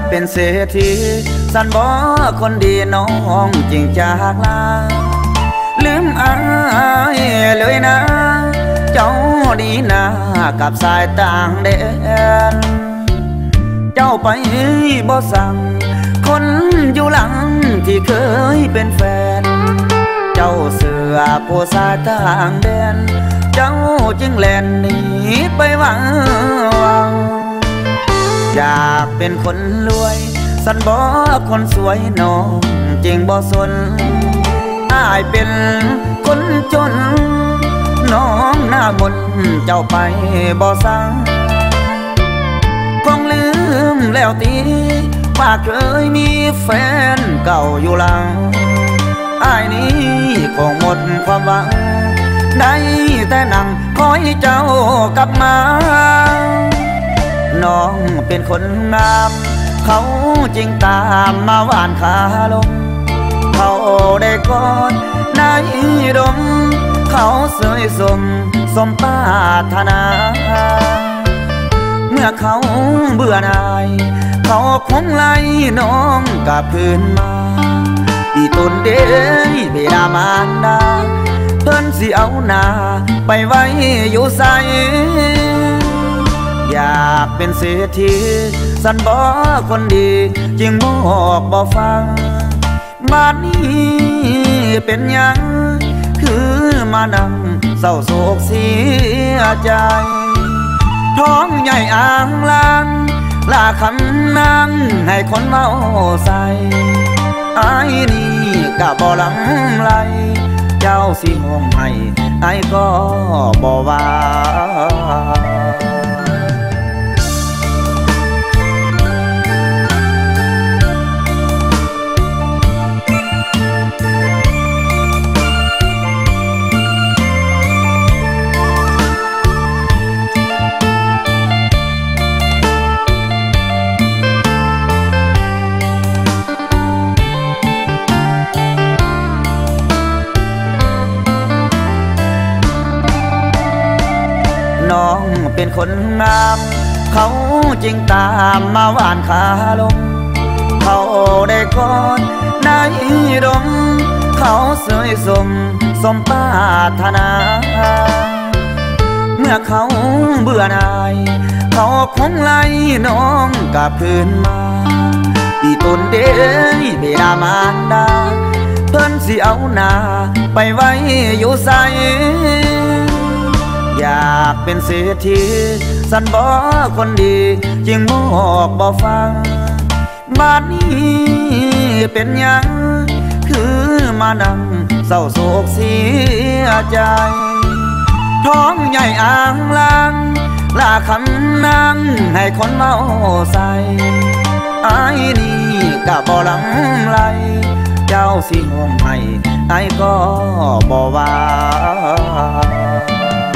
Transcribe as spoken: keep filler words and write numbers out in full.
เป็นเศรษฐีสันบ่คนดีน้องจริงจากลาลืมอายเลยนะเจ้าดีนากับสายต่างแดนเจ้าไปบ่สั่งคนอยู่หลังที่เคยเป็นแฟนเจ้าเสือผู้สายต่างแดนเจ้าจึงแล่นหนีไปหวังวังอยากเป็นคนรวยสันบ่คนสวยน้องจริงบ่สนอายเป็นคนจนน้องหน้ามนเจ้าไปบ่สั่งคงลืมแล้วตีว่าเคยมีแฟนเก่าอยู่หลังอายนี้คงหมดความหวังได้แต่นั่งคอยเจ้ากลับมาน้องเป็นคนงามเขาจึงตามมาหวานขาลงเขาได้กอดได้ดมเขาเสยสมสมปรารถนาเมื่อเขาเบื่อหน่ายเขาคงไล่น้องกลับคืนมาอีตนเด้ยเบิดามารดาเพิ่นสิเอาหน้าไปไว้อยู่ไสอยากเป็นเศรษฐีสันบ่คนดีจึงบอกบ่ฟังบ้านนี้เป็นหยังคือมานั่งเศร้าโศกเสียใจท้องใหญ่อ่างลางลาคำนางให้คนเมาใส่อายนี่กะบ่หลังไหลเจ้าสิห่วงให้อายก็บ่ว่าน้องเป็นคนงามเขาจึงตามมาหวานขาลงเขาได้กอดได้ดมเขาเสยสมสมปรารถนาเมื่อเขาเบื่อหน่ายเขาคงไล่น้องกลับคืนมาอีตนเด้ยเบิดามารดาเพิ่นสิเอาหน้าไปไว้อยู่ไสอยากเป็นเศรษฐีสันบ่คนดีจึงบอกบ่ฟังบ้านนี้เป็นหยังคือมานั่งเศร้าโศกเสียใจท้องใหญ่อ่างลางลาคำนางให้คนเมาใส่อายนี่กะบ่หลังไหลเจ้าสิห่วงให้อายก็บ่ว่า